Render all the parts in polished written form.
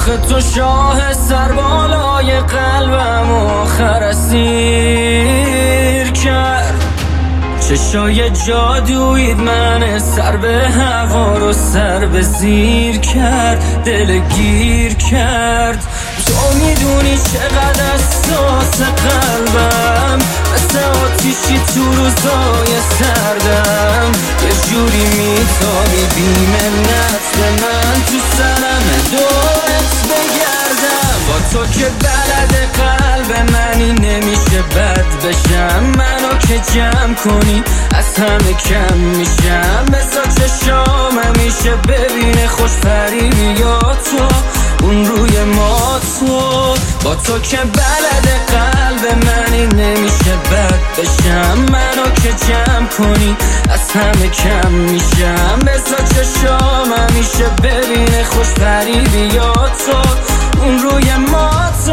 آخه تو شاه سربالای قلبم آخر اسیر کرد. چشای جادویت من سر به هوا رو سر به زیر کرد، دل گیر کرد. تو میدونی چقدر حساس قلبم، مثل آتیشی تو روزای سردم. یه جوری میتابی بی‌منت به من، تو سرم دورت بگردم. با تو که بلد قلب منی نمیشه بد بشم. منو که جمع کنی از همه کم میشم. بسا چشام همیشه ببینه خوش فریبی یا تو اون روی ما تو. با تو که بلد قلب منی نمیشه بد بشم. منو که جمع کنی از همه کم میشم. بسا چشام همیشه ببینه خوش فریبی یا تو اون روی ما تو.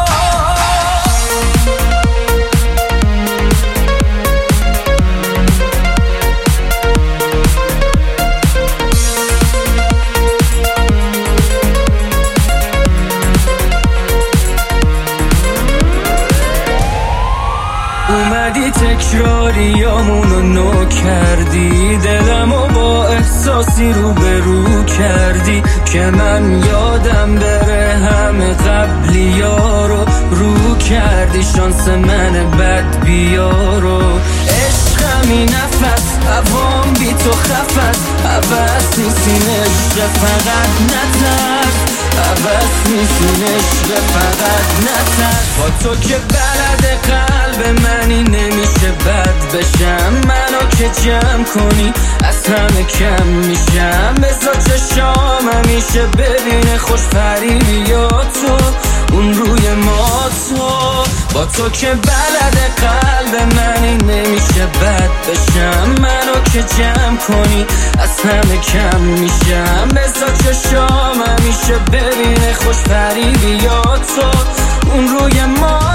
اومدی تکراریامونو نو کردی، دلمو با احساسی رو به رو کردی که من یادم بره همه قبلی ها رو کردی. شانس من بد بیارو عشقمی نفس هوام بی تو خفت. عوض نیستین عشق فقط نترس، عوض نیستین عشق فقط نترس. با تو که بلد قلب منی نمیشه بد بشم. منو که جمع کنی از همه کم میشم. بذار چشام همیشه ببینه خوش فریبی یا تو اون روی ما تو. با تو که بلد قلب منی نمیشه بد بشم. منو که جمع کنی از همه کم میشم. بذار چشام همیشه ببینه خوش فریبی یا تو اون روی ما